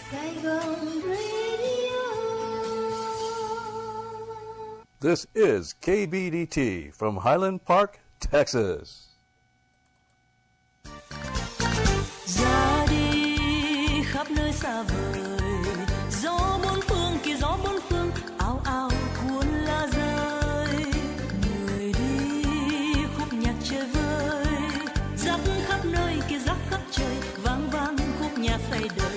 Saigon Radio. This is KBDT from Highland Park, Texas. Ra đi khắp nơi xa vời, gió bốn phương kia gió bốn phương, ào ào cuốn lá rơi. Người đi khúc nhạc chơi vơi, dắt khắp nơi kia dắt khắp trời, vang vang khúc nhạc say đời.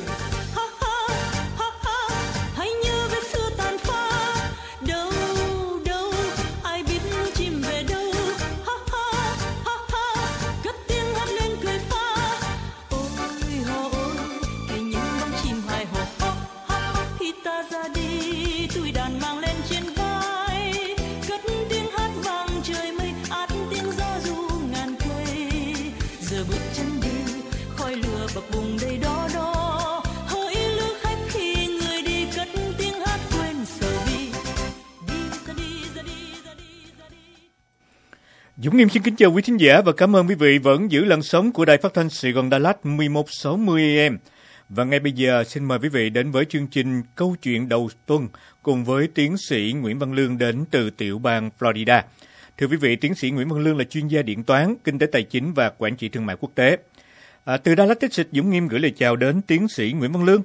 Dũng Nghiêm xin kính chào quý thính giả và cảm ơn quý vị vẫn giữ làn sóng của Đài Phát thanh Sài Gòn Đà Lạt 1160 AM. Và ngay bây giờ xin mời quý vị đến với chương trình Câu chuyện đầu tuần cùng với tiến sĩ Nguyễn Văn Lương đến từ tiểu bang Florida. Thưa quý vị, tiến sĩ Nguyễn Văn Lương là chuyên gia điện toán, kinh tế tài chính và quản trị thương mại quốc tế. Từ Đà Lạt, Texas, Dũng Nghiêm gửi lời chào đến tiến sĩ Nguyễn Văn Lương.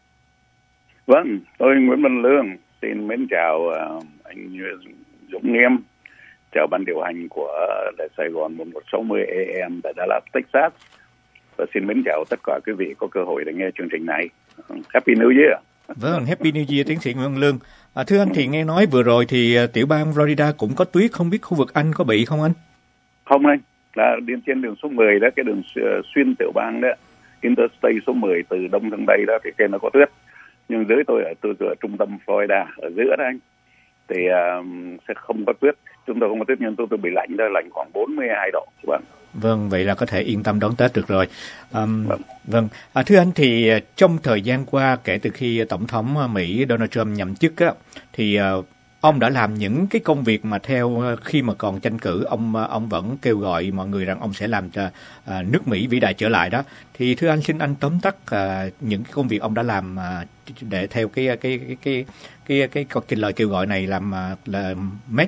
Vâng, tôi Nguyễn Văn Lương xin mến chào anh Dũng Nghiêm. Chào ban điều hành của Đài Sài Gòn 1160 AM tại Đà Lạt, Texas. Và xin mến chào tất cả quý vị có cơ hội để nghe chương trình này. Happy New Year. Vâng, Happy New Year tiến sĩ Nguyễn Văn Lương. Thưa anh, thì nghe nói vừa rồi thì tiểu bang Florida cũng có tuyết, không biết khu vực anh có bị không anh? Không anh, là trên đường số 10 đó, cái đường xuyên tiểu bang đó, Interstate số 10 từ đông sang tây đó thì trên nó có tuyết. Nhưng dưới tôi ở trung tâm Florida, ở giữa đó anh, thì sẽ không có tuyết. Chúng tôi không có tuyết nhưng tôi bị lạnh đó, lạnh khoảng 42 độ. Vâng, vậy là có thể yên tâm đón Tết được rồi. Vâng. Thưa anh, thì trong thời gian qua kể từ khi Tổng thống Mỹ Donald Trump nhậm chức á, thì ông đã làm những cái công việc mà theo khi mà còn tranh cử ông vẫn kêu gọi mọi người rằng ông sẽ làm cho nước Mỹ vĩ đại trở lại đó. Thì thưa anh, xin anh tóm tắt những cái công việc ông đã làm để theo cái lời kêu gọi này, làm là Make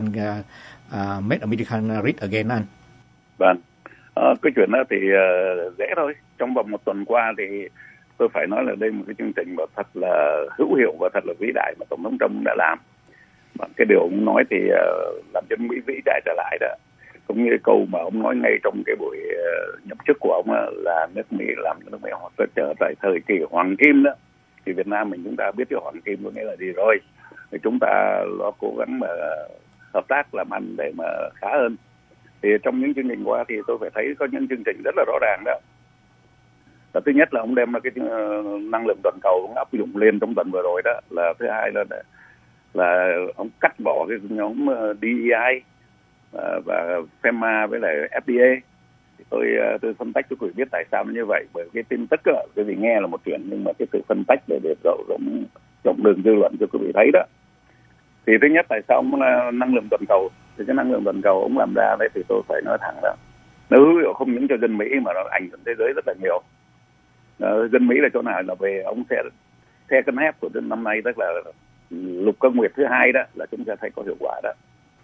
American Great Again anh. Vâng, cái chuyện đó thì dễ thôi. Trong vòng một tuần qua thì tôi phải nói là đây là một cái chương trình mà thật là hữu hiệu và thật là vĩ đại mà Tổng thống Trump đã làm. Và cái điều ông nói thì làm cho Mỹ vĩ đại trở lại đó. Cũng như cái câu mà ông nói ngay trong cái buổi nhậm chức của ông là nước Mỹ làm cho nước Mỹ họ sẽ trở lại thời kỳ hoàng kim đó. Thì Việt Nam mình chúng ta biết cái hoàng kim có nghĩa là gì rồi. Thì chúng ta lo cố gắng mà hợp tác làm ăn để mà khá hơn. Thì trong những chương trình qua thì tôi phải thấy có những chương trình rất là rõ ràng đó. Và thứ nhất là ông đem cái năng lượng toàn cầu ông áp dụng lên trong tuần vừa rồi đó. Là thứ hai là ông cắt bỏ cái nhóm DEI và FEMA với lại FDA. Thì tôi phân tách cho quý vị biết tại sao nó như vậy. Bởi cái tin tức đó, quý vị nghe là một chuyện nhưng mà cái sự phân tách để rộng đường dư luận cho quý vị thấy đó. Thì thứ nhất tại sao ông năng lượng toàn cầu, thì cái năng lượng toàn cầu ông làm ra đấy thì tôi phải nói thẳng là nó hữu hiệu không những cho dân Mỹ mà nó ảnh hưởng thế giới rất là nhiều. Dân Mỹ là chỗ nào là về ông sẽ theo cân thép của năm nay, tức là lục cơ nguyệt thứ 2 đó là chúng ta thấy có hiệu quả đó.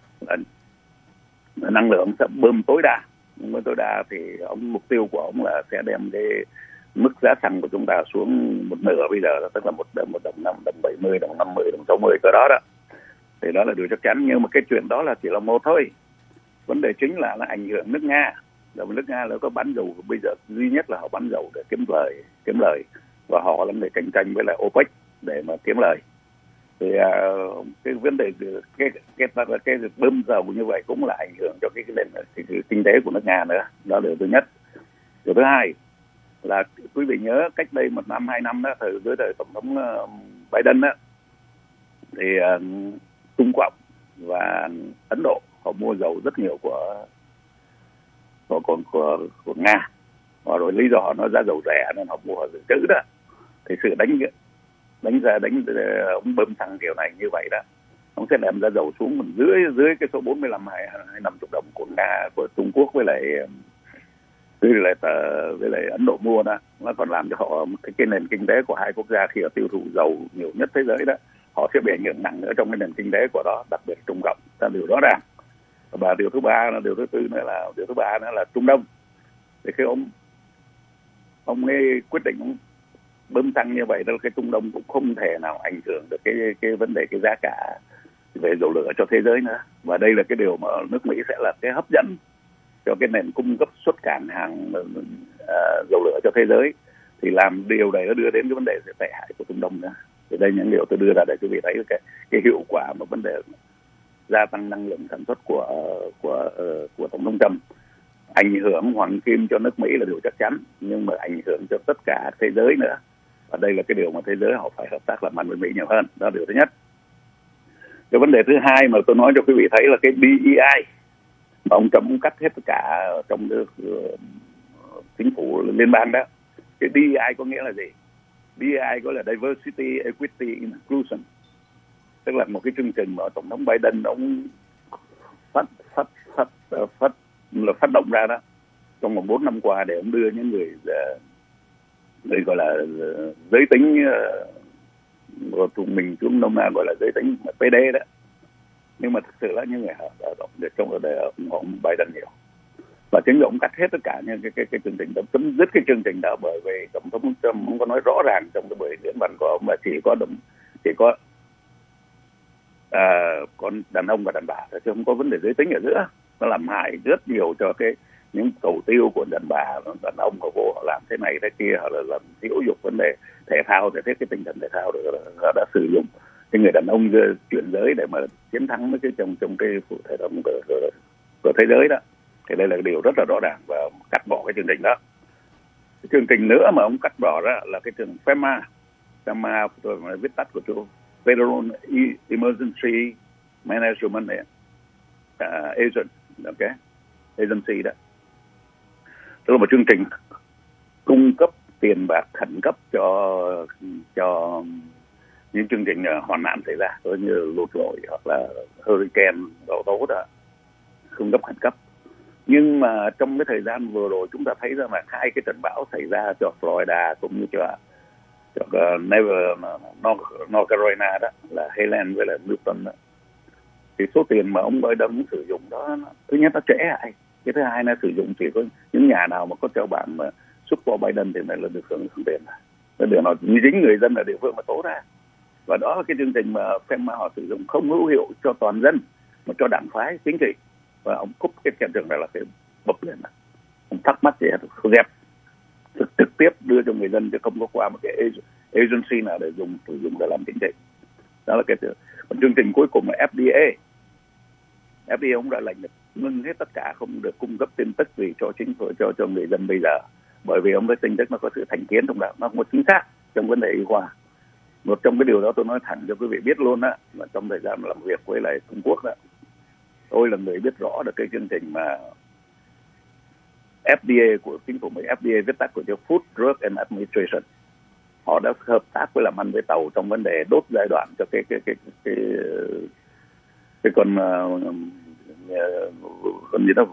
Năng lượng sẽ bơm tối đa, nhưng tối đa thì mục tiêu của ông là sẽ đem cái mức giá xăng của chúng ta xuống một nửa bây giờ, tức là một đồng 5, đồng 70, đồng 50, đồng 60 cỡ đó đó. Thì đó là điều chắc chắn, nhưng mà cái chuyện đó là chỉ là một thôi. Vấn đề chính là nó ảnh hưởng nước Nga. Nước Nga nó có bán dầu, bây giờ duy nhất là họ bán dầu để kiếm lời và họ là người cạnh tranh với lại OPEC để mà kiếm lời. Thì cái vấn đề cái bơm dầu như vậy cũng là ảnh hưởng cho cái nền kinh tế của nước Nga nữa. Đó là điều thứ nhất. Điều thứ hai là quý vị nhớ cách đây 1 năm 2 năm đó, dưới thời Tổng thống Biden đó, thì Trung Quốc và Ấn Độ họ mua dầu rất nhiều của Nga, và rồi lý do nó giá dầu rẻ nên họ mua họ dự trữ đó. Thì sự đánh ông bơm xăng kiểu này như vậy đó, ông sẽ đem giá dầu xuống dưới cái số 45 hay 50 đồng của Nga, của Trung Quốc với lại với lại Ấn Độ mua đó, nó còn làm cho họ cái nền kinh tế của hai quốc gia khi họ tiêu thụ dầu nhiều nhất thế giới đó, họ sẽ bị ảnh hưởng nặng nữa trong cái nền kinh tế của đó, đặc biệt Trung Cộng, là điều rõ ràng. Và điều thứ tư nữa là Trung Đông. Thì khi ông ấy quyết định ông bơm tăng như vậy, đó là cái Trung Đông cũng không thể nào ảnh hưởng được cái vấn đề cái giá cả về dầu lửa cho thế giới nữa. Và đây là cái điều mà nước Mỹ sẽ là cái hấp dẫn cho cái nền cung cấp xuất cảng hàng dầu lửa cho thế giới, thì làm điều này nó đưa đến cái vấn đề tệ hại của Trung Đông nữa. Thì đây những điều tôi đưa ra để quý vị thấy cái hiệu quả mà vấn đề gia tăng năng lượng sản xuất của tổng thống Trump ảnh hưởng hoàng kim cho nước Mỹ là điều chắc chắn, nhưng mà ảnh hưởng cho tất cả thế giới nữa. Và đây là cái điều mà thế giới họ phải hợp tác làm ăn với Mỹ nhiều hơn. Đó là điều thứ nhất. Cái vấn đề thứ hai mà tôi nói cho quý vị thấy là cái BEI mà ông Trump cắt hết tất cả trong chính phủ liên bang đó. Cái DEI có nghĩa là gì? DEI có là Diversity, Equity, Inclusion, tức là một cái chương trình mà tổng thống Biden ông phát động ra đó trong vòng 4 năm qua để ông đưa những người gọi là giới tính, mình chúng nôm na gọi là giới tính PD đó, nhưng mà thực sự là những người lao động để trong để ủng hộ Biden nhiều. Và chính ông cắt hết tất cả những cái chương trình đó, chấm dứt cái chương trình đó, bởi vì tổng thống Trump ông có nói rõ ràng trong cái buổi diễn văn của ông là chỉ có con đàn ông và đàn bà thôi, chứ không có vấn đề giới tính ở giữa. Nó làm hại rất nhiều cho những cầu tiêu của đàn bà, đàn ông của vô họ làm thế này thế kia, họ là làm thiếu dục vấn đề thể thao, để cái tinh thần thể thao họ đã sử dụng cái người đàn ông chuyển giới để mà chiến thắng với cái trong cái thể thống của thế giới đó. Thì đây là điều rất là rõ ràng, và cắt bỏ cái chương trình đó. Cái chương trình nữa mà ông cắt bỏ đó là cái trường FEMA, tôi nói viết tắt của chỗ Federal Emergency Management Agency đó. Đó là một chương trình cung cấp tiền bạc khẩn cấp cho những chương trình hoạn nạn xảy ra, như lụt lội hoặc là hurricane, bão tố đó, cung cấp khẩn cấp. Nhưng mà trong cái thời gian vừa rồi chúng ta thấy rằng là 2 cái trận bão xảy ra cho Florida cũng như cho North Carolina đó, là Helene với là Milton đó, thì số tiền mà ông Biden sử dụng đó, thứ nhất nó trễ hại, cái thứ hai nó sử dụng chỉ có những nhà nào mà có treo bảng mà support Biden thì này là được hưởng tiền. Cái điều nào chính người dân ở địa phương mà tố ra. Và đó là cái chương trình mà FEMA họ sử dụng không hữu hiệu cho toàn dân mà cho đảng phái chính trị. Và ông cúp cái hiện trường này là cái bập lên này. Ông thắc mắc gì hết, không dẹp trực tiếp đưa cho người dân, chứ không có qua một cái agency nào để sử dụng để làm chính trị. Đó là cái còn chương trình cuối cùng là FDA ông đã lệnh ngưng hết tất cả, không được cung cấp tin tức gì cho chính phủ, cho người dân bây giờ, bởi vì ông thấy tin tức nó có sự thành kiến trong đó, nó không có chính xác trong vấn đề y khoa. Một trong cái điều đó tôi nói thẳng cho quý vị biết luôn á, là trong thời gian làm việc với lại Trung Quốc đó, tôi là người biết rõ được cái chương trình mà FDA của chính phủ Mỹ, FDA viết tắt của chữ Food Drug and Administration. Họ đã hợp tác với làm ăn với Tàu trong vấn đề đốt giai đoạn cho cái con gì đó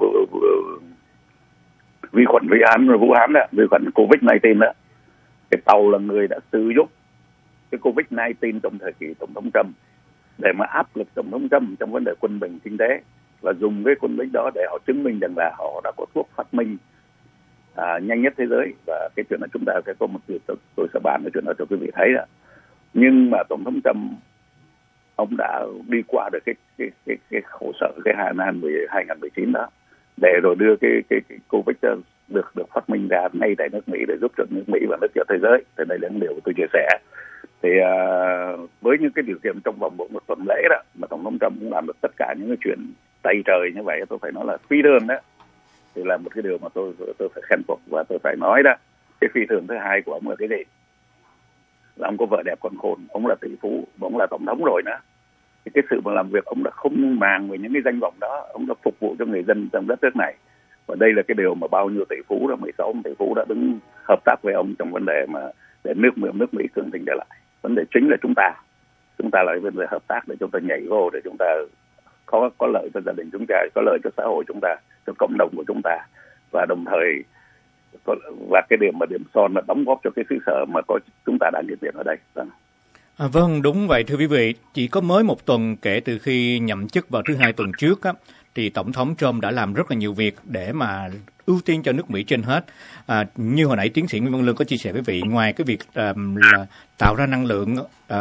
vi khuẩn Vũ Hán đó, vi khuẩn COVID-19 đó. Cái Tàu là người đã sử dụng cái COVID-19 trong thời kỳ tổng thống Trump để mà áp lực tổng thống Trump trong vấn đề quân bình kinh tế, và dùng cái quân bình đó để họ chứng minh rằng là họ đã có thuốc phát minh nhanh nhất thế giới. Và cái chuyện này chúng ta sẽ có một việc tôi sẽ bàn cái chuyện đó cho quý vị thấy đó. Nhưng mà tổng thống Trump ông đã đi qua được cái khổ sở, cái Hà Nan 2019 đó, để rồi đưa cái Covid được phát minh ra ngay tại nước Mỹ để giúp cho nước Mỹ và nước cho thế giới. Thì đây là những điều tôi chia sẻ. Thì với những cái điều kiện trong vòng một tuần lễ đó mà tổng thống Trump cũng làm được tất cả những cái chuyện tay trời như vậy, tôi phải nói là phi thường đó. Thì là một cái điều mà tôi phải khen phục, và tôi phải nói đó, cái phi thường thứ hai của ông là cái gì? Là ông có vợ đẹp con khôn, ông là tỷ phú, ông là tổng thống rồi nữa. Thì cái sự mà làm việc ông đã không màng về những cái danh vọng đó, ông đã phục vụ cho người dân trong đất nước này. Và đây là cái điều mà bao nhiêu tỷ phú đó, 16 tỷ phú đã đứng hợp tác với ông trong vấn đề mà để nước Mỹ cường thịnh trở lại. Vấn đề chính là chúng ta là vấn đề hợp tác để chúng ta nhảy vô, để chúng ta có lợi cho gia đình chúng ta, có lợi cho xã hội chúng ta, cho cộng đồng của chúng ta, và đồng thời và cái điểm son là đóng góp cho cái xứ sở mà có chúng ta đang hiện diện ở đây. Vâng, đúng vậy thưa quý vị. Chỉ có mới một tuần kể từ khi nhậm chức vào thứ Hai tuần trước á, thì Tổng thống Trump đã làm rất là nhiều việc để mà ưu tiên cho nước Mỹ trên hết. Như hồi nãy tiến sĩ Nguyễn Văn Lương có chia sẻ với vị, ngoài cái việc là tạo ra năng lượng,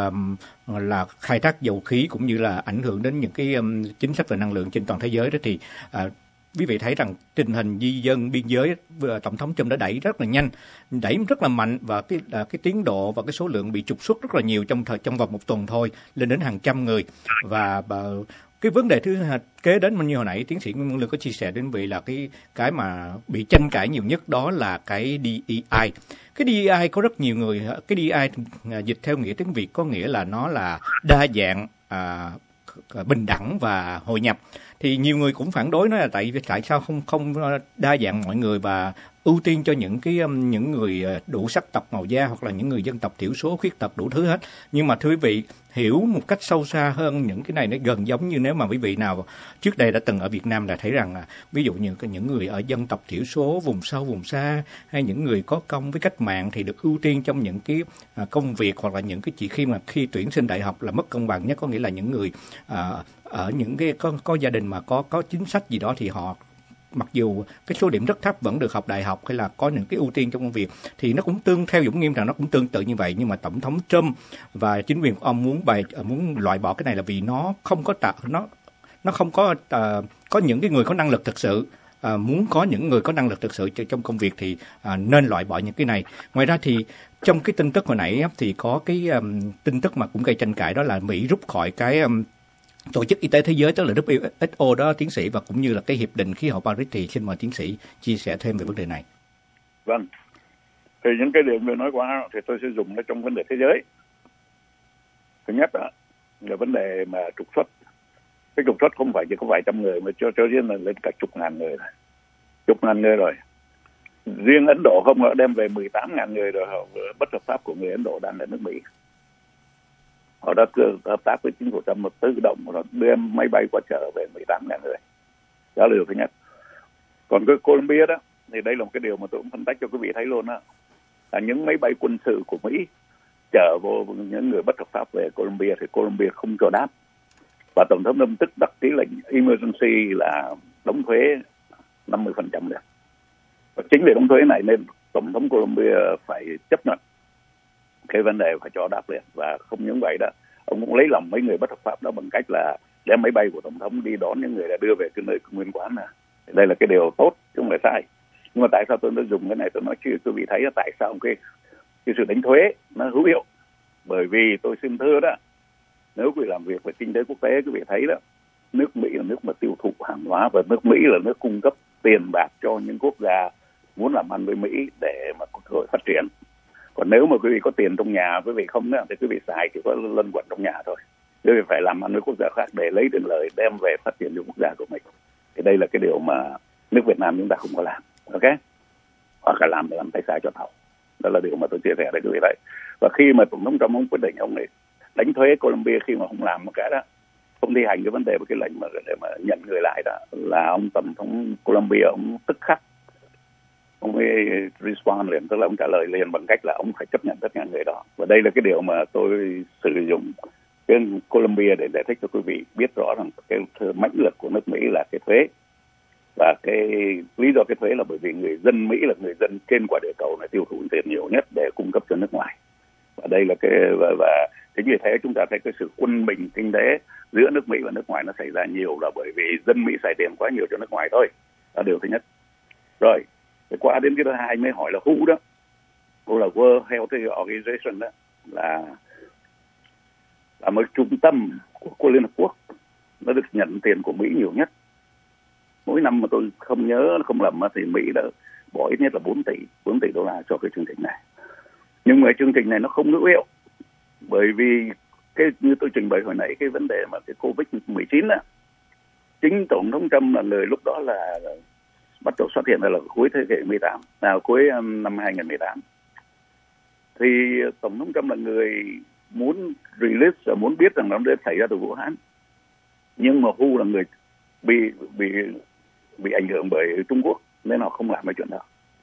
là khai thác dầu khí cũng như là ảnh hưởng đến những cái chính sách về năng lượng trên toàn thế giới đó, thì quý vị thấy rằng tình hình di dân biên giới Tổng thống Trump đã đẩy rất là nhanh, đẩy rất là mạnh, và cái tiến độ và cái số lượng bị trục xuất rất là nhiều trong vòng một tuần thôi, lên đến hàng trăm người. Và cái vấn đề thứ kế đến như hồi nãy tiến sĩ Nguyễn Văn Lương có chia sẻ đến vị là cái mà bị tranh cãi nhiều nhất, đó là cái DEI. Cái DEI có rất nhiều người, cái DEI dịch theo nghĩa tiếng Việt có nghĩa là nó là đa dạng, bình đẳng và hội nhập. Thì nhiều người cũng phản đối, nói là tại sao không đa dạng mọi người và ưu tiên cho những người đủ sắc tộc màu da hoặc là những người dân tộc thiểu số, khuyết tật, đủ thứ hết. Nhưng mà thưa quý vị, hiểu một cách sâu xa hơn những cái này, nó gần giống như nếu mà quý vị nào trước đây đã từng ở Việt Nam là thấy rằng ví dụ như những người ở dân tộc thiểu số, vùng sâu vùng xa, hay những người có công với cách mạng thì được ưu tiên trong những cái công việc, hoặc là những cái khi tuyển sinh đại học là mất công bằng nhất, có nghĩa là những người ở những cái có gia đình mà có chính sách gì đó thì họ mặc dù cái số điểm rất thấp vẫn được học đại học hay là có những cái ưu tiên trong công việc. Thì nó cũng theo Dũng Nghiêm rằng nó cũng tương tự như vậy. Nhưng mà Tổng thống Trump và chính quyền của ông muốn loại bỏ cái này là vì nó không có nó không có những cái người có năng lực thực sự. Muốn có những người có năng lực thực sự trong công việc thì nên loại bỏ những cái này. Ngoài ra thì trong cái tin tức hồi nãy thì có cái tin tức mà cũng gây tranh cãi, đó là Mỹ rút khỏi cái Tổ chức Y tế Thế giới, tức là WHO đó tiến sĩ, và cũng như là cái hiệp định khí hậu Paris. Thì xin mời tiến sĩ chia sẻ thêm về vấn đề này. Vâng, thì những cái điều tôi nói qua thì tôi sẽ dùng nó trong vấn đề thế giới. Thứ nhất là vấn đề mà trục xuất. Cái trục xuất không phải chỉ có vài trăm người mà cho riêng là lên cả chục ngàn người rồi. Chục ngàn người rồi. Riêng Ấn Độ không họ đem về 18.000 người rồi, họ bất hợp pháp của người Ấn Độ đang ở nước Mỹ. Họ đã hợp tác với chính phủ Trump một tự động, họ đem máy bay qua chợ về 18.000 người. Đó là điều thứ nhất. Còn cái Colombia đó, thì đây là một cái điều mà tôi cũng phân tích cho quý vị thấy luôn đó. Là những máy bay quân sự của Mỹ chở vô những người bất hợp pháp về Colombia thì Colombia không cho đáp. Và Tổng thống Trump tức đặt cái lệnh emergency là đóng thuế 50% được. Và chính vì đóng thuế này nên Tổng thống Colombia phải chấp nhận cái vấn đề phải cho đáp liền. Và không những vậy đó, ông cũng lấy lòng mấy người bất hợp pháp đó bằng cách là đem máy bay của Tổng thống đi đón những người đã đưa về cái nơi nguyên quán này. Đây là cái điều tốt chứ không phải sai. Nhưng mà tại sao tôi đã dùng cái này, tôi nói chứ quý vị thấy là tại sao cái sự đánh thuế nó hữu hiệu. Bởi vì tôi xin thưa đó, nếu quý vị làm việc về kinh tế quốc tế, quý vị thấy đó, nước Mỹ là nước mà tiêu thụ hàng hóa, và nước Mỹ là nước cung cấp tiền bạc cho những quốc gia muốn làm ăn với Mỹ để mà có cơ hội phát triển. Còn nếu mà quý vị có tiền trong nhà, quý vị không thì quý vị xài chỉ có lân quẩn trong nhà thôi. Quý vị phải làm ăn với quốc gia khác để lấy tiền lời đem về phát triển cho quốc gia của mình. Thì đây là cái điều mà nước Việt Nam chúng ta không có làm, ok? Hoặc là làm tay sai cho thầu. Đó là điều mà tôi chia sẻ với quý vị đấy. Và khi mà Tổng thống Trump ông quyết định ông này đánh thuế Colombia, khi mà không làm một cái đó, không thi hành cái vấn đề với cái lệnh mà để mà nhận người lại đó, là ông Tổng thống Colombia ông tức khắc ông ấy respond liền, tức là ông trả lời liền bằng cách là ông phải chấp nhận tất cả người đó. Và đây là cái điều mà tôi sử dụng cái Colombia để giải thích cho quý vị biết rõ rằng cái mãnh lực của nước Mỹ là cái thuế. Và cái lý do cái thuế là bởi vì người dân Mỹ là người dân trên quả địa cầu này tiêu thụ tiền nhiều nhất để cung cấp cho nước ngoài. Và đây là cái và chính vì thế chúng ta thấy cái sự quân bình kinh tế giữa nước Mỹ và nước ngoài nó xảy ra nhiều là bởi vì dân Mỹ xài tiền quá nhiều cho nước ngoài thôi. Đó là điều thứ nhất. Rồi, qua đến cái thứ hai mới hỏi là WHO đó, WHO là World Health Organization đó, là một trung tâm của Liên Hợp Quốc, nó được nhận tiền của Mỹ nhiều nhất. Mỗi năm mà tôi không nhớ không lầm thì Mỹ đã bỏ ít nhất là 4 tỷ đô la cho cái chương trình này. Nhưng mà chương trình này nó không hữu hiệu, bởi vì cái như tôi trình bày hồi nãy, cái vấn đề mà cái Covid-19 á, chính Tổng thống Trump là người lúc đó là bắt đầu xuất hiện là cuối thế kỷ 18, cuối năm 2018. Thì Tổng thống Trump là người muốn release, muốn biết rằng nó đã xảy ra từ Vũ Hán. Nhưng mà WHO là người bị ảnh hưởng bởi Trung Quốc nên họ không làm cái chuyện đó.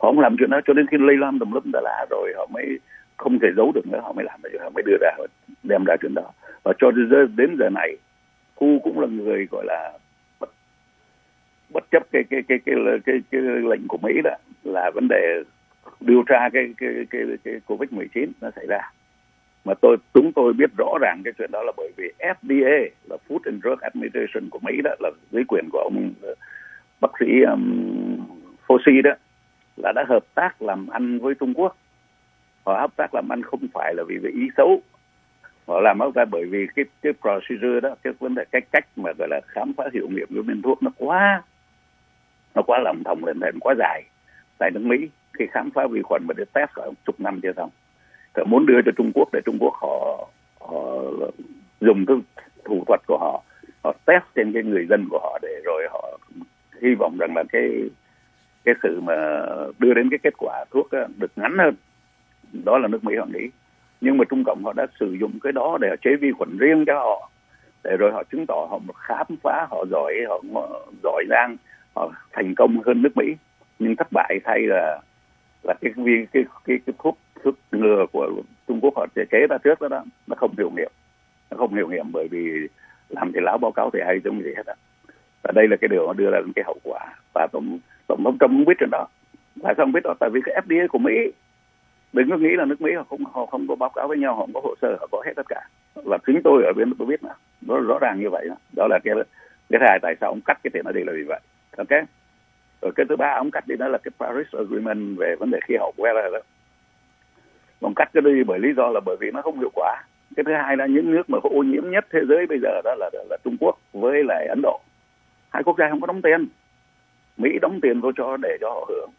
Họ không làm chuyện đó cho đến khi lây lan tùm lum Đà Lạt rồi họ mới không thể giấu được nữa, họ mới làm được, họ mới đưa ra, đem ra chuyện đó. Và cho đến giờ này, Thu cũng là người gọi là bất chấp cái lệnh của Mỹ đó, là vấn đề điều tra cái COVID-19 nó xảy ra. Mà chúng tôi biết rõ ràng cái chuyện đó là bởi vì FDA là Food and Drug Administration của Mỹ đó, là dưới quyền của ông bác sĩ Fauci đó, là đã hợp tác làm ăn với Trung Quốc. Họ hợp tác làm ăn không phải là vì ý xấu, họ làm ra bởi vì cái procedure đó, cái vấn đề cách mà gọi là khám phá hiệu nghiệm của bên thuốc nó quá lầm thòng lên quá dài tại nước Mỹ. Khi khám phá vi khuẩn mà để test cả chục năm chưa xong, họ muốn đưa cho Trung Quốc để Trung Quốc họ dùng cái thủ thuật của họ test trên cái người dân của họ, để rồi họ hy vọng rằng là cái sự mà đưa đến cái kết quả thuốc được ngắn hơn. Đó là nước Mỹ họ nghĩ. Nhưng mà Trung Cộng họ đã sử dụng cái đó để chế vi khuẩn riêng cho họ, để rồi họ chứng tỏ họ khám phá, họ giỏi giang, họ thành công hơn nước Mỹ. Nhưng thất bại thay là cái thuốc ngừa của Trung Quốc họ chế ra trước đó nó không hiệu nghiệm, bởi vì làm thì láo báo cáo thì hay giống gì hết á. Và đây là cái điều nó đưa ra những cái hậu quả. Và tổng thống Trump không biết chuyện đó. Tại sao không biết đó? Tại vì cái FDA của Mỹ, đừng có nghĩ là nước Mỹ họ không có báo cáo với nhau, họ không có hồ sơ, họ có hết tất cả. Và chính tôi ở bên tôi biết mà, nó rõ ràng như vậy. Đó là cái hai tại sao ông cắt cái tiền ở đây là vì vậy. Ok. Rồi cái thứ ba ông cắt đi đó là cái Paris Agreement về vấn đề khí hậu của đó. Ông cắt cái đi bởi lý do là bởi vì nó không hiệu quả. Cái thứ hai là những nước mà có ô nhiễm nhất thế giới bây giờ đó là Trung Quốc với lại Ấn Độ. Hai quốc gia không có đóng tiền. Mỹ đóng tiền vô để cho họ hưởng.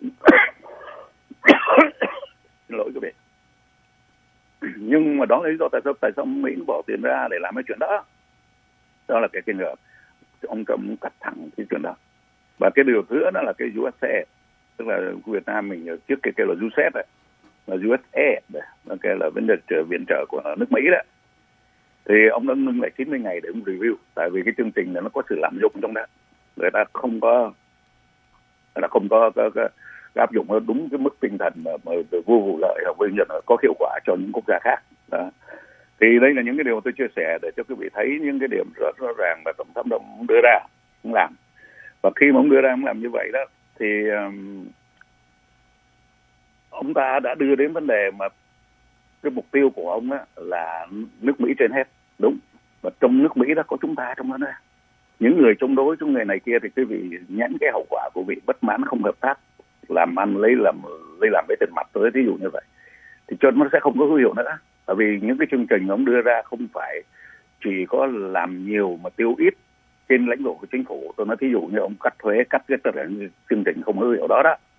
Xin lỗi quý vị. Nhưng mà đó là lý do tại sao Mỹ bỏ tiền ra để làm cái chuyện đó. Đó là cái ngờ ông Trump cắt thẳng cái chuyện đó. Và cái điều thứ đó là cái USA, tức là Việt Nam mình trước cái kêu là USAID đấy, là USA đấy, cái là vấn đề viện trợ của nước Mỹ đó. Thì ông đã ngưng lại 90 ngày để ông review, tại vì cái chương trình này nó có sự lạm dụng trong đó, người ta không có áp dụng đúng cái mức tinh thần mà vô vụ lợi hoặc với nhận có hiệu quả cho những quốc gia khác đó. Thì đây là những cái điều tôi chia sẻ để cho quý vị thấy những cái điểm rất rõ ràng mà tổng thống ông đưa ra, ông làm. Và khi mà ông đưa ra ông làm như vậy đó, thì ông ta đã đưa đến vấn đề mà cái mục tiêu của ông đó là nước Mỹ trên hết, đúng. Và trong nước Mỹ đó có chúng ta trong đó nữa. Những người chống đối, những người này kia thì quý vị nhẫn cái hậu quả của vị bất mãn, không hợp tác, làm ăn lấy làm với tiền mặt tới, ví dụ như vậy, thì cho nó sẽ không có hữu hiệu nữa. Bởi vì những cái chương trình ông đưa ra không phải chỉ có làm nhiều mà tiêu ít trên lãnh thổ của chính phủ. Tôi nói thí dụ như ông cắt thuế, cắt cái tất cả những chương trình không hữu hiệu đó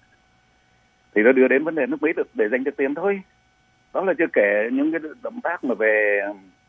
thì nó đưa đến vấn đề nước Mỹ được để dành được tiền thôi. Đó là chưa kể những cái động tác mà về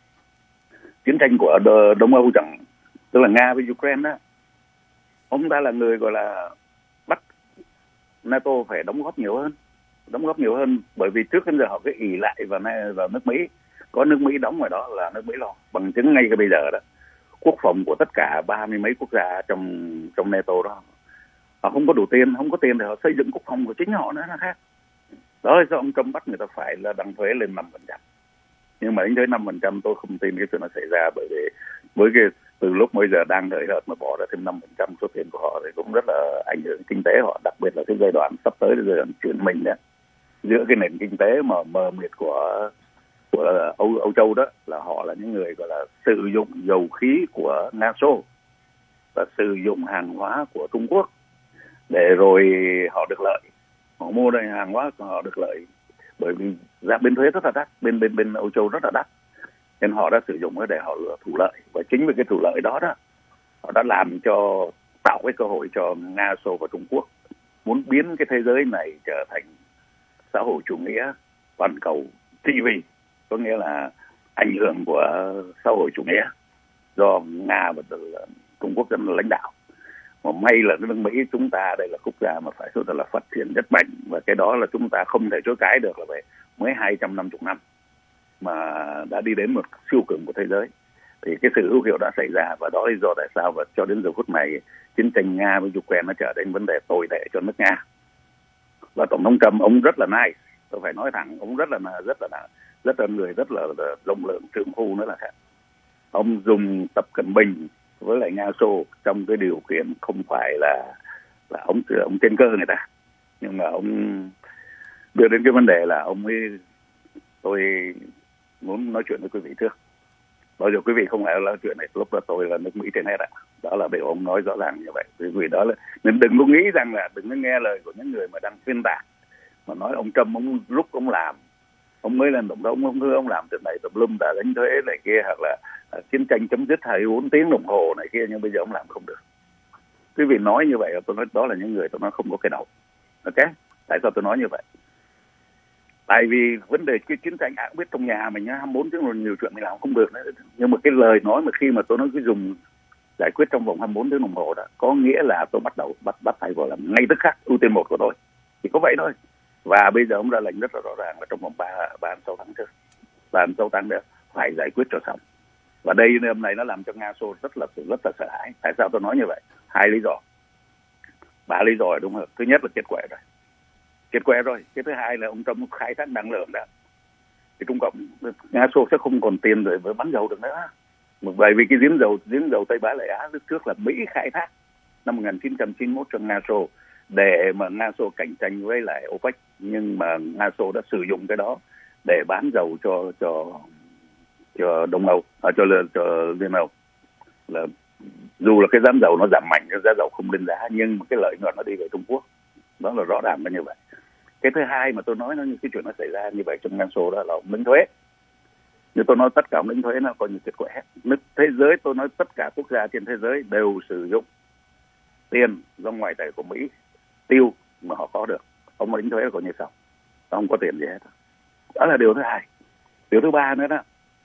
chiến tranh của Đông Âu chẳng, tức là Nga với Ukraine đó. Ông ta là người gọi là bắt NATO phải đóng góp nhiều hơn, bởi vì trước đến giờ họ cứ ỷ lại vào nước Mỹ, có nước Mỹ đóng ngoài đó là nước Mỹ lo. Bằng chứng ngay cái bây giờ đó, quốc phòng của tất cả 30 mấy quốc gia trong NATO đó, họ không có đủ tiền, không có tiền để họ xây dựng quốc phòng của chính họ nữa là khác. Đó là do ông Trump bắt người ta phải là đăng thuế lên 5%. Nhưng mà đến tới 5% tôi không tin cái chuyện nó xảy ra, bởi vì với cái từ lúc bây giờ đang đợi hợt mà bỏ ra thêm 5% số tiền của họ thì cũng rất là ảnh hưởng kinh tế họ, đặc biệt là cái giai đoạn sắp tới, giai đoạn chuyển mình đó, giữa cái nền kinh tế mà mờ mịt của Âu Châu đó, là họ là những người gọi là sử dụng dầu khí của Nga Xô và sử dụng hàng hóa của Trung Quốc để rồi họ được lợi, họ mua đây hàng hóa của họ được lợi, bởi vì giá bên thuế rất là đắt, bên Âu Châu rất là đắt, nên họ đã sử dụng cái để họ thủ lợi. Và chính vì cái thủ lợi đó họ đã làm cho tạo cái cơ hội cho Nga, Xô và Trung Quốc muốn biến cái thế giới này trở thành xã hội chủ nghĩa toàn cầu TV, có nghĩa là ảnh hưởng của xã hội chủ nghĩa do Nga và Trung Quốc dân lãnh đạo. Mà may là nước Mỹ chúng ta đây là quốc gia mà phải nói là phát triển rất mạnh, và cái đó là chúng ta không thể chối cãi được, là vậy mới 250 năm mà đã đi đến một siêu cường của thế giới. Thì cái sự hữu hiệu đã xảy ra, và đó là lý do tại sao và cho đến giờ phút này chiến tranh Nga với Ukraine nó trở thành vấn đề tồi tệ cho nước Nga. Và Tổng thống Trump ông rất là nice, tôi phải nói thẳng, ông rất là người rất là rộng lượng, trượng phu nữa là khác. Ông dùng Tập Cận Bình với lại Nga Xô trong cái điều kiện không phải là ông trên cơ người ta, nhưng mà ông đưa đến cái vấn đề là ông ấy, tôi muốn nói chuyện với quý vị trước. Bao giờ quý vị không lại nói chuyện này, lúc đó tôi là nước Mỹ trên hết ạ. Đó là điều ông nói rõ ràng như vậy. Vì đó là, nên đừng có nghĩ rằng là đừng có nghe lời của những người mà đang xuyên tạc, mà nói ông Trump ông làm, ông mới lên tổng thống, ông làm chuyện này tùm lum, đã đánh thuế này kia, hoặc là chiến tranh chấm dứt 24 tiếng đồng hồ này kia, nhưng bây giờ ông làm không được. Quý vị nói như vậy, tôi nói đó là những người tôi nói không có cái đầu. Ok? Tại sao tôi nói như vậy? Tại vì vấn đề cái chiến tranh ai cũng biết, trong nhà mình 24 tiếng rồi nhiều chuyện mình làm không được nữa. Nhưng mà cái lời nói mà khi mà tôi nói cái dùng giải quyết trong vòng 24 tiếng đồng hồ đó, có nghĩa là tôi bắt tay vào làm ngay tức khắc, ưu tiên một của tôi. Chỉ có vậy thôi. Và bây giờ ông ra lệnh rất là rõ ràng là trong vòng 6 tháng trước, 6 tháng nữa phải giải quyết cho xong. Và đây hôm nay nó làm cho Nga Xô rất là sợ hãi. Tại sao tôi nói như vậy? 2 lý do, 3 lý do đúng không? Thứ nhất là kết quả rồi. Cái thứ hai là ông Trump khai thác năng lượng đó, thì Trung Cộng, Nga Xô sẽ không còn tiền để bắn dầu được nữa. Bởi vì cái giếng dầu Tây Bá Lại Á lúc trước là Mỹ khai thác năm 1991 cho Nga Xô để mà Nga Xô cạnh tranh với lại OPEC, nhưng mà Nga Xô đã sử dụng cái đó để bán dầu cho Đông Âu, cho Liên Âu. Là dù là cái giá dầu nó giảm mạnh, cái giá dầu không lên giá, nhưng mà cái lợi nhuận nó đi về Trung Quốc. Đó là rõ ràng là như vậy. Cái thứ hai mà tôi nói nó như cái chuyện nó xảy ra như vậy trong Nga Xô đó là ông đánh thuế. Như tôi nói tất cả ông đánh thuế nó có những kết quả hết. Nước thế giới, tôi nói tất cả quốc gia trên thế giới đều sử dụng tiền do ngoại tệ của Mỹ tiêu mà họ có được. Ông đánh thuế là coi như sao? Ông không có tiền gì hết. Đó là điều thứ hai. Điều thứ ba nữa đó,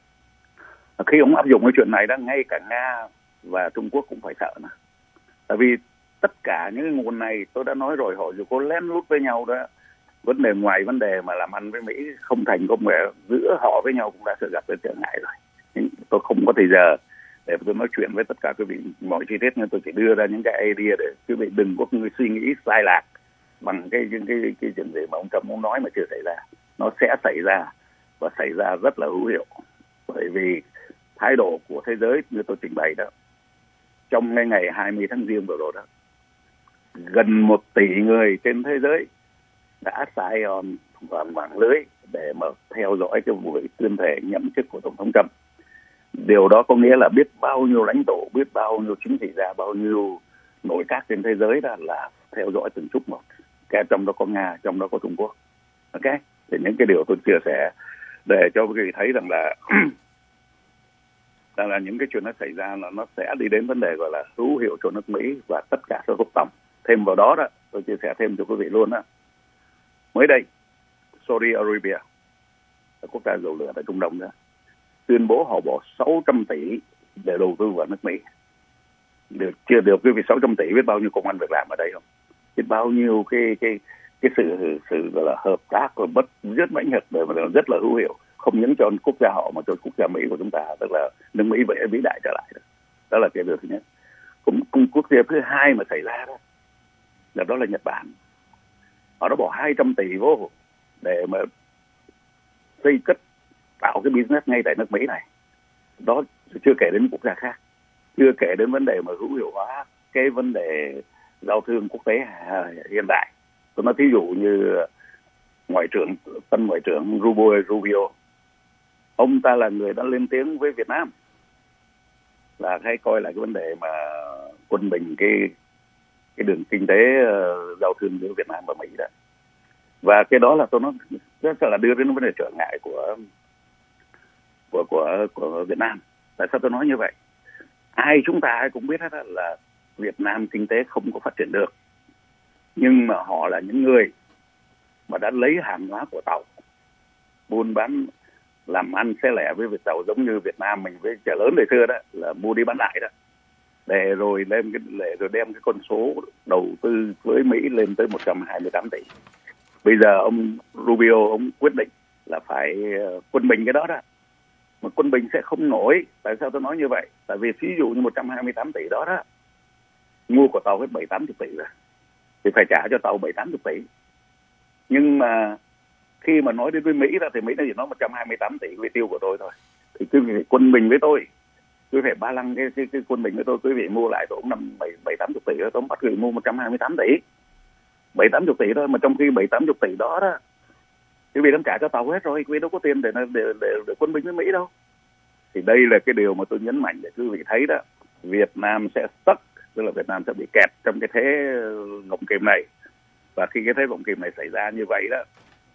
khi ông áp dụng cái chuyện này đó, ngay cả Nga và Trung Quốc cũng phải sợ nữa. Tại vì tất cả những nguồn này tôi đã nói rồi, họ dù có lén lút với nhau đó, vấn đề ngoài vấn đề mà làm ăn với Mỹ không thành công nghệ giữa họ với nhau cũng đã sự gặp đến trở ngại rồi. Nhưng tôi không có thời giờ để tôi nói chuyện với tất cả quý vị mọi chi tiết, nhưng tôi chỉ đưa ra những cái idea để quý vị đừng có người suy nghĩ sai lạc bằng cái chuyện gì mà ông Trump muốn nói mà chưa xảy ra. Nó sẽ xảy ra và xảy ra rất là hữu hiệu, bởi vì thái độ của thế giới như tôi trình bày đó, trong ngày 20 tháng Giêng vừa rồi đó, gần 1 tỷ người trên thế giới đã sign on vào mạng lưới để mà theo dõi cái buổi tuyên thệ nhậm chức của Tổng thống Trump. Điều đó có nghĩa là biết bao nhiêu lãnh tụ, biết bao nhiêu chính trị gia, bao nhiêu nội các trên thế giới đó là theo dõi từng chút một. Cái trong đó có Nga, trong đó có Trung Quốc. Ok? Thì những cái điều tôi chia sẻ để cho quý vị thấy rằng là rằng là những cái chuyện nó xảy ra là nó sẽ đi đến vấn đề gọi là hữu hiệu cho nước Mỹ và tất cả các quốc tổng. Thêm vào đó đó, tôi chia sẻ thêm cho quý vị luôn đó. Mới đây, Saudi Arabia, quốc gia dầu lửa tại Trung Đông đó, tuyên bố họ bỏ 600 tỷ để đầu tư vào nước Mỹ. Chưa được quý vị 600 tỷ biết bao nhiêu công ăn việc làm ở đây không? Biết bao nhiêu cái sự gọi là hợp tác và rất mãnh liệt mà rất là hữu hiệu, không những cho quốc gia họ mà cho quốc gia Mỹ của chúng ta, tức là nước Mỹ vĩ đại trở lại. Đó là cái điều thứ nhất. Cũng quốc gia thứ hai mà xảy ra đó là Nhật Bản. Họ đã bỏ 200 tỷ vô để mà xây cất tạo cái business ngay tại nước Mỹ này. Đó chưa kể đến quốc gia khác, chưa kể đến vấn đề mà hữu hiệu hóa cái vấn đề giao thương quốc tế hiện đại. Tôi nói thí dụ như tân ngoại trưởng Rubio, ông ta là người đã lên tiếng với Việt Nam là hãy coi lại cái vấn đề mà quân bình cái đường kinh tế giao thương giữa Việt Nam và Mỹ đó. Và cái đó là tôi nói rất là đưa đến vấn đề trở ngại của Việt Nam. Tại sao tôi nói như vậy? Chúng ta cũng biết hết là Việt Nam kinh tế không có phát triển được, nhưng mà họ là những người mà đã lấy hàng hóa của tàu buôn bán làm ăn xé lẻ với tàu, giống như Việt Nam mình với chợ lớn ngày xưa đó, là mua đi bán lại đó, để rồi đem cái con số đầu tư với Mỹ lên tới 128 tỷ. Bây giờ ông Rubio ông quyết định là phải quân bình cái đó đó. Mà quân bình sẽ không nổi. Tại sao tôi nói như vậy? Tại vì ví dụ như 128 tỷ đó đó, mua của tàu hết 7-80 tỷ rồi, thì phải trả cho tàu 7-80 tỷ. Nhưng mà khi mà nói đến với Mỹ đó thì Mỹ nó chỉ nói 128 tỷ chi tiêu của tôi thôi. Thì quý vị quân bình với tôi, quý vị ba lăng cái quân bình với tôi, quý vị mua lại tôi cũng 7-80 tỷ đó, tôi bắt quý vị mua 128 tỷ, 7-80 tỷ thôi. Mà trong khi 7-80 tỷ đó đó quý vị đang trả cho tàu hết rồi, quý vị đâu có tiền để quân bình với Mỹ đâu. Thì đây là cái điều mà tôi nhấn mạnh để quý vị thấy đó, Việt Nam sẽ stuck, tức là Việt Nam sẽ bị kẹt trong cái thế gọng kìm này. Và khi cái thế gọng kìm này xảy ra như vậy đó,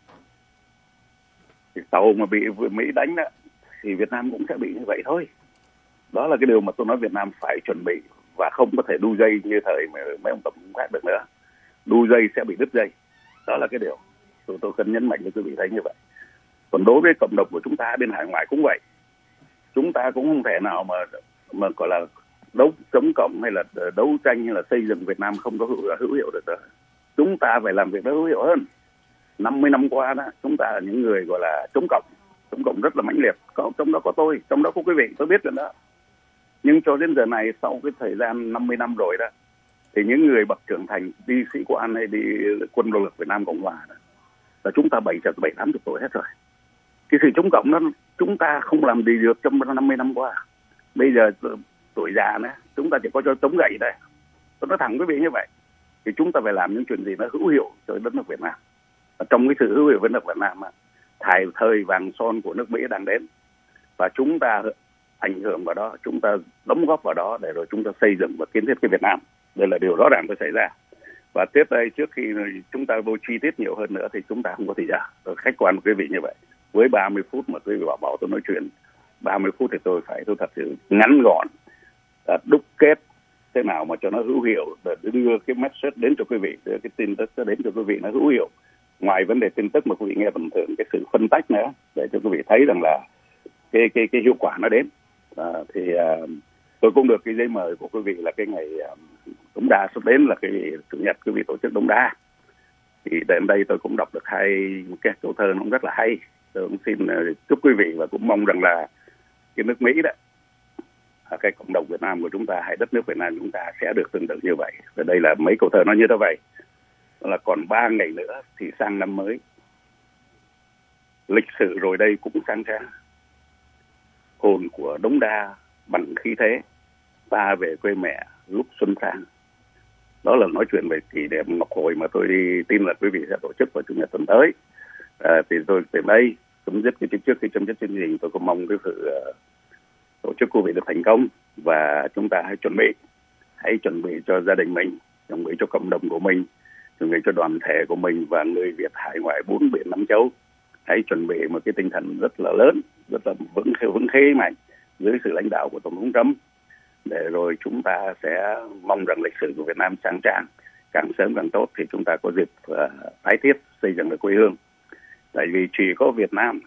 thì tàu mà bị Mỹ đánh đó, thì Việt Nam cũng sẽ bị như vậy thôi. Đó là cái điều mà tôi nói Việt Nam phải chuẩn bị, và không có thể đu dây như thời mà mấy ông tổng thống khác được nữa. Đu dây sẽ bị đứt dây. Đó là cái điều tôi cần nhấn mạnh cho quý vị thấy như vậy. Còn đối với cộng đồng của chúng ta bên hải ngoại cũng vậy. Chúng ta cũng không thể nào mà gọi là đấu chống cộng hay là đấu tranh hay là xây dựng Việt Nam không có hữu hiệu được nữa. Chúng ta phải làm việc nó hữu hiệu hơn. 50 năm qua đó, chúng ta là những người gọi là chống cộng rất là mãnh liệt. Trong đó có tôi, trong đó có quý vị, tôi biết rồi đó. Nhưng cho đến giờ này, sau cái thời gian 50 năm rồi đó, thì những người bậc trưởng thành đi sĩ quan hay đi quân đội lực Việt Nam Cộng Hòa đó, là chúng ta 7-80 tuổi hết rồi. Cái sự chống cộng đó chúng ta không làm gì được trong 50 năm qua. Bây giờ tuổi già nữa, chúng ta chỉ có cho chống gậy đây. Tôi nói thẳng quý vị như vậy. Thì chúng ta phải làm những chuyện gì nó hữu hiệu cho đất nước Việt Nam. Và trong cái sự hữu hiệu với nước Việt Nam, thời vàng son của nước Mỹ đang đến. Và chúng ta ảnh hưởng vào đó, chúng ta đóng góp vào đó để rồi chúng ta xây dựng và kiến thiết cái Việt Nam. Đây là điều rõ ràng phải xảy ra. Và tiếp đây, trước khi chúng ta vô chi tiết nhiều hơn nữa thì chúng ta không có thời gian. Tôi khách quan với quý vị như vậy. Với 30 phút mà quý vị bảo tôi nói chuyện 30 phút thì tôi phải thật sự ngắn gọn, đúc kết thế nào mà cho nó hữu hiệu, để đưa cái message đến cho quý vị, đưa cái tin tức đến cho quý vị nó hữu hiệu. Ngoài vấn đề tin tức mà quý vị nghe bình thường, cái sự phân tách nữa để cho quý vị thấy rằng là cái hiệu quả nó đến. Tôi cũng được cái giấy mời của quý vị là cái ngày Đống Đa sắp đến, là cái chủ nhật quý vị tổ chức Đống Đa. Thì đến đây tôi cũng đọc được cái câu thơ nó cũng rất là hay. Tôi cũng xin chúc quý vị và cũng mong rằng là cái nước Mỹ đó, cái cộng đồng Việt Nam của chúng ta hay đất nước Việt Nam chúng ta sẽ được tương tự như vậy. Và đây là mấy câu thơ nó như thế vậy. Đó là còn 3 ngày nữa thì sang năm mới. Lịch sử rồi đây cũng sang trang. Hồn của Đống Đa bằng khí thế, ta về quê mẹ lúc xuân sang. Đó là nói chuyện về kỷ niệm Ngọc Hội mà tôi tin là quý vị sẽ tổ chức vào Chủ nhật tuần tới. Thì tôi từ đây trước khi chấm dứt chương trình, tôi cũng mong cái sự tổ chức của quý vị được thành công, và chúng ta hãy chuẩn bị cho gia đình mình, chuẩn bị cho cộng đồng của mình, chuẩn bị cho đoàn thể của mình và người Việt hải ngoại 4 biển 5 châu. Hãy chuẩn bị một cái tinh thần rất là lớn, rất là vững khế mạnh dưới sự lãnh đạo của Tổng thống Trump, để rồi chúng ta sẽ mong rằng lịch sử của Việt Nam sang trang, càng sớm càng tốt thì chúng ta có dịp tái thiết xây dựng được quê hương. Tại vì chỉ có Việt Nam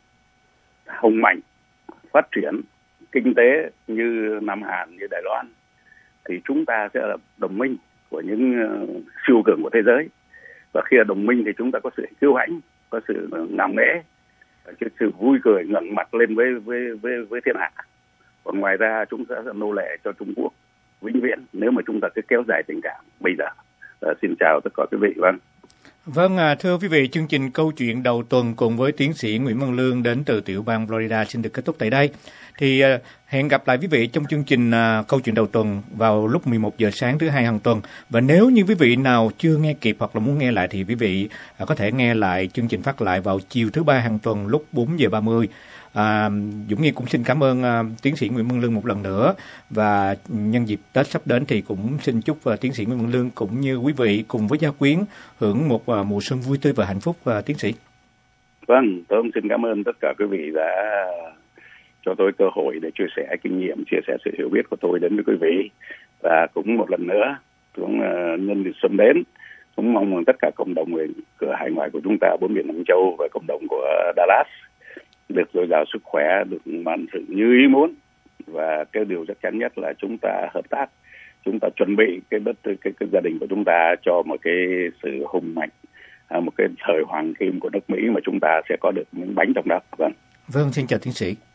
hùng mạnh, phát triển kinh tế như Nam Hàn, như Đài Loan, thì chúng ta sẽ là đồng minh của những siêu cường của thế giới. Và khi là đồng minh thì chúng ta có sự kiêu hãnh, có sự ngạo nghễ, cái sự vui cười ngẩng mặt lên với thiên hạ. Còn ngoài ra chúng ta sẽ nô lệ cho Trung Quốc vĩnh viễn nếu mà chúng ta cứ kéo dài tình cảm bây giờ. Xin chào tất cả quý vị. Vâng, thưa quý vị, chương trình Câu chuyện đầu tuần cùng với tiến sĩ Nguyễn Văn Lương đến từ tiểu bang Florida xin được kết thúc tại đây. Thì hẹn gặp lại quý vị trong chương trình Câu chuyện đầu tuần vào lúc 11 giờ sáng thứ Hai hàng tuần. Và nếu như quý vị nào chưa nghe kịp hoặc là muốn nghe lại thì quý vị có thể nghe lại chương trình phát lại vào chiều thứ Ba hàng tuần lúc 4 giờ 30. Dũng Nghi cũng xin cảm ơn tiến sĩ Nguyễn Văn Lương một lần nữa, và nhân dịp Tết sắp đến thì cũng xin chúc tiến sĩ Nguyễn Văn Lương cũng như quý vị cùng với gia quyến hưởng một mùa xuân vui tươi và hạnh phúc. Tiến sĩ. Vâng, tôi cũng xin cảm ơn tất cả quý vị đã cho tôi cơ hội để chia sẻ kinh nghiệm, chia sẻ sự hiểu biết của tôi đến với quý vị. Và cũng một lần nữa, cũng nhân dịp xuân đến, cũng mong rằng tất cả cộng đồng người cửa hải ngoại của chúng ta 4 biển 5 châu và cộng đồng của Dallas được dồi dào sức khỏe, được vạn sự như ý muốn. Và cái điều chắc chắn nhất là chúng ta hợp tác, chúng ta chuẩn bị cái gia đình của chúng ta cho một cái sự hùng mạnh, một cái thời hoàng kim của nước Mỹ mà chúng ta sẽ có được miếng bánh trong đó. Vâng, xin chào tiến sĩ.